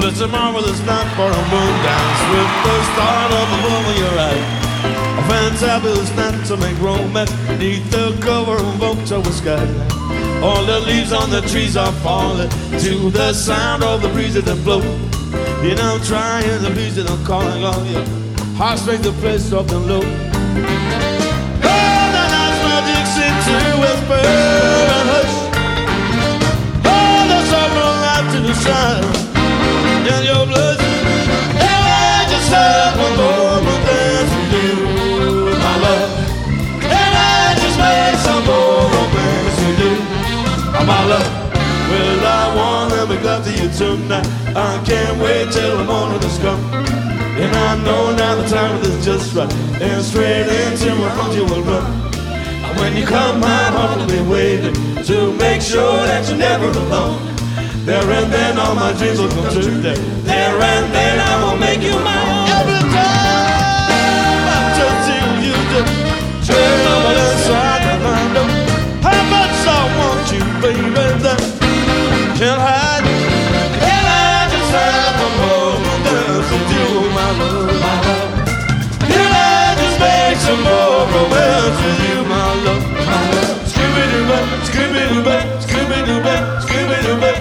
Such a marvelous night for a moon dance with the start of the moon when you're right. A fantabulous night to make romance beneath the cover of October sky. All the leaves on the trees are falling to the sound of the breezes that blow. You know, trying the breezes that are calling on you. Heart strings the place soft and low. Oh, the night's magic seems to whisper and hush. Oh, the summer light to the sun in your blood. And I just have one more dance with you, my love. And I just made some more romance with you, my love. Well, I wanna be glad to you tonight. I can't wait till the morning has come. And I know now the time is just right. And straight into my arms you will run. And when you come, my heart will be waiting to make sure that you're never alone. There and then all my dreams will come true. There and then I will make you my own. Every time I just see you just turn over inside my mind. How much I want you, baby, that can't hide. And I just have a moment dance with you, my love, my love. And I just make some more romance with you, my love, my love. Scooby-Doo-Bop, Scooby-Doo-Bop, Scooby-Doo-Bop, Scooby-Doo-Bop.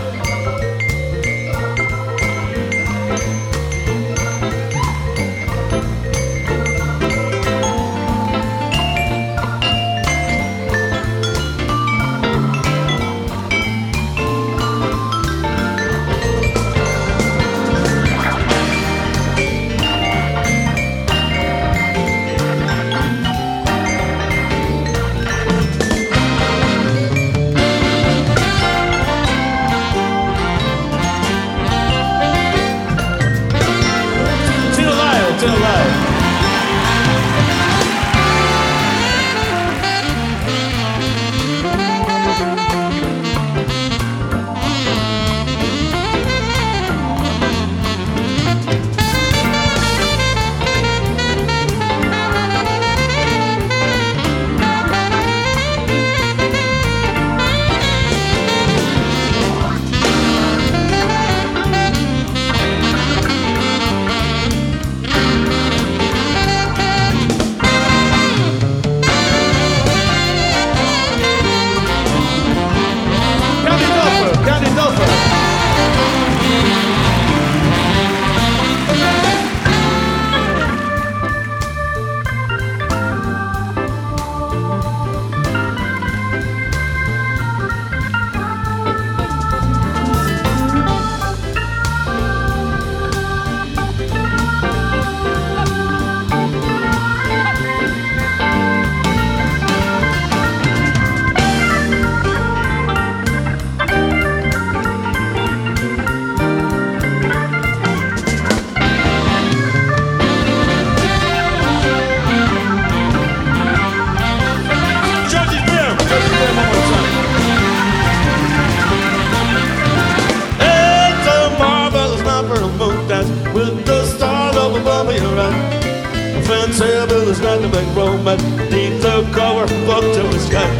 With the stars up above your eyes, a fantabulous night to make romance beneath the cover up to the sky.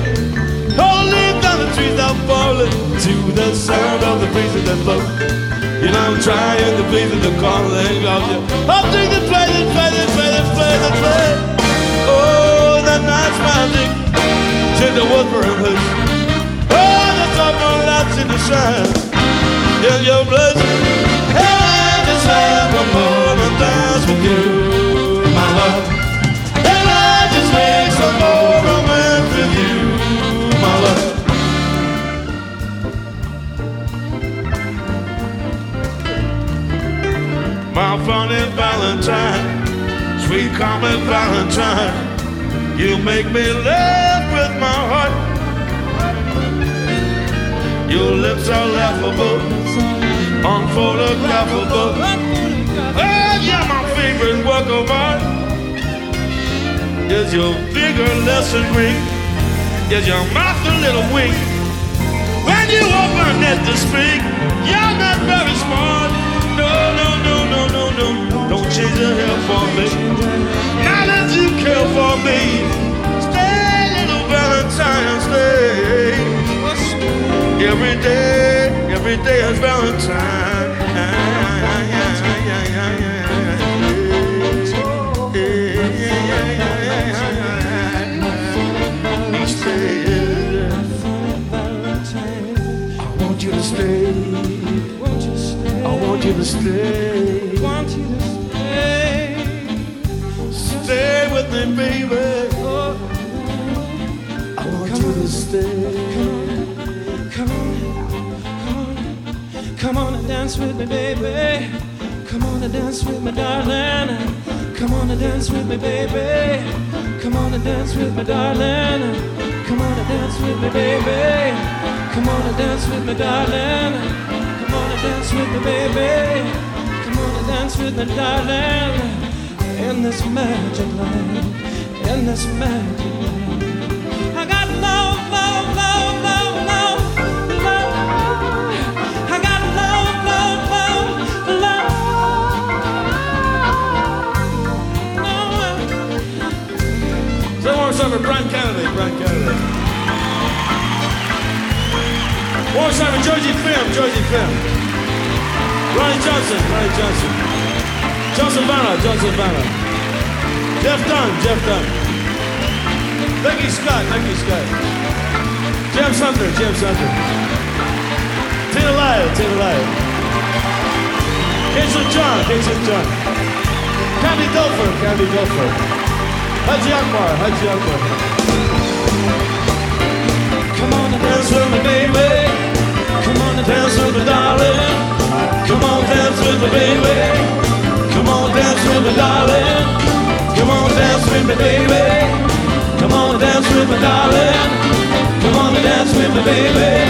All the leaves on the trees are falling to the sound of the breezes that blow. You know, I'm trying to please the calling of you. I'll take the play, the play, the play, the play, the play. Oh, that night's magic, tender whisper and hush. Oh, the summer lights in the shine in your blood. Have a moment dance with you, my love. And I just make some more romance with you, my love. My funny Valentine, sweet common Valentine, you make me laugh with my heart. Your lips are laughable, unphotographable. Oh, yeah, my favorite work of art is your fingerless ring, is your mouth a little wink. When you open it to speak, you're not very smart. No, no, no, no, no, no. Don't change your hair for me. Now that you care for me, stay, little Valentine, stay. Every day is Valentine. to stay. Want you to stay. Stay with me, baby. Oh, I want you to stay. come on, come on and dance with me, baby. Come on and dance with me, darling. Come on and dance with me, baby. Come on and dance with me, darling. Come on and dance with me, baby. Come on and dance with me, darling. Come on and dance with me, baby. Come on and dance with me, darling. In this magic land, in this magic land, I got love, love, love, love, love, love. I got love, love, love, love. So one more time for Brian Kennedy, Brian Kennedy. One more time for Georgie Finn, Georgie Finn. Ronnie Johnson, Ronnie Johnson. Johnson Vanna, Johnson Vanna. Jeff Dunn, Jeff Dunn. Becky Scott, Becky Scott. James Hunter, James Hunter. Tina Lyle, Tina Lyle. Casey John, Casey John. Candy Gopher, Candy Gopher. Haji Akbar, Haji Akbar. Come on and dance with me, baby. Come on and dance with me, darling. Come on, dance with me, baby. Come on, dance with me, darling. Come on, dance with me, baby. Come on, dance with me, darling. Come on and dance with me, baby.